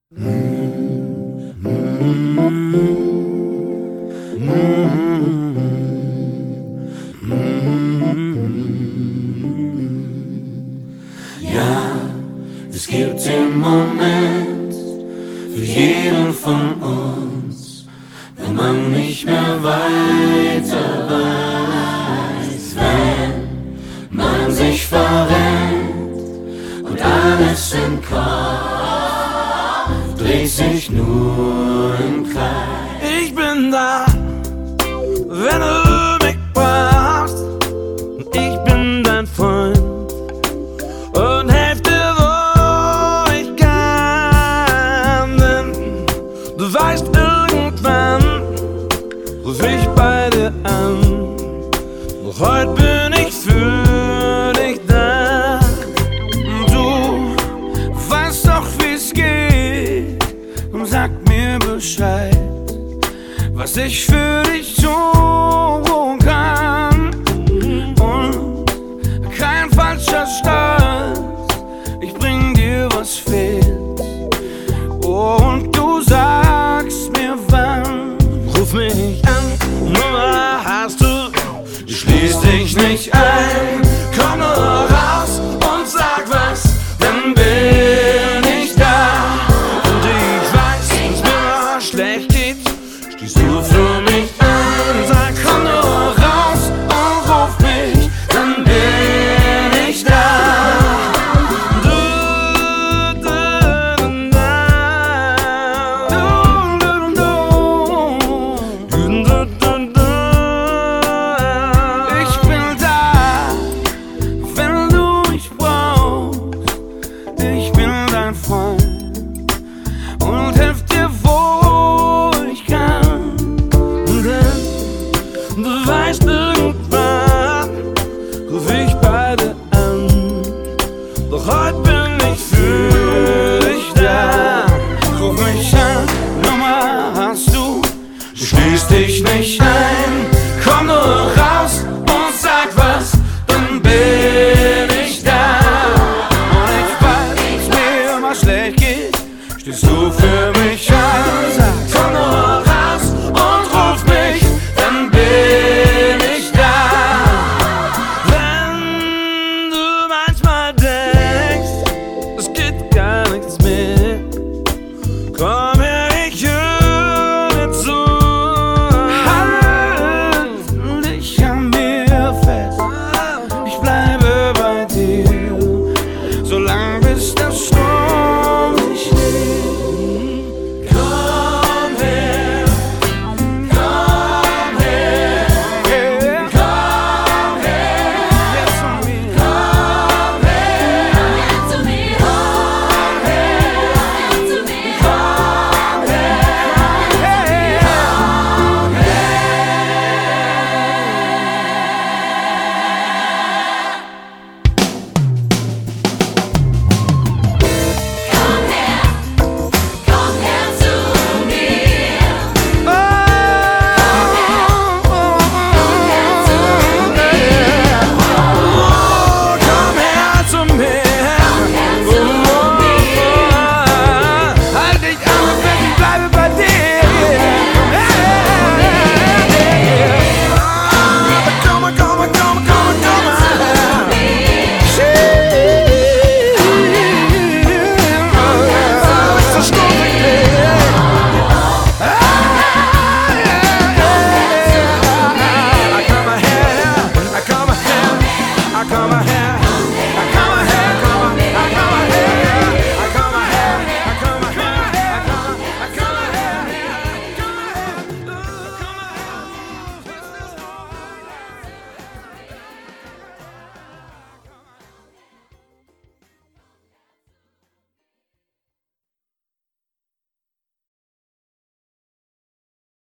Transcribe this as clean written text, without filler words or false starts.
Ja, es gibt den Moment für jeden von uns, wenn man nicht mehr weiter weiß, wenn man sich verrennt und alles im Kopf dreht sich nur im Kreis. Ich bin da, wenn du mich brauchst. Ich bin dein Freund und helf dir, wo ich kann. Denn du weißt, irgendwann ruf ich bei dir an. Doch heute bin ich für dich da. Du weißt doch, wie's geht, und sag mir Bescheid, was ich für dich tun kann. Und kein falscher Stolz, ich bring dir, was fehlt. Oh, und du sagst mir wann. Ruf mich an, Nummer hast du, schließ dich nicht ein. Komm nur raus und sag was, dann bin ich da. Und ich weiß, wenn's mir mal schlecht geht, stehst du für mich ein. Sag, komm nur raus und ruf mich, dann bin ich da. Du, du, du, du. Ich bin da, wenn du mich brauchst. Ich bin dein Freund und helf dir, wo ich kann. Denn du weißt, irgendwann ruf ich bei dir an. Doch heute bin ich für dich da. Ruf mich an, Nummer hast du, schließ dich nicht ein. Komm nur raus und sag was, dann bin ich da. Und ich weiß, wenn's mir mal schlecht geht, stehst du für mich.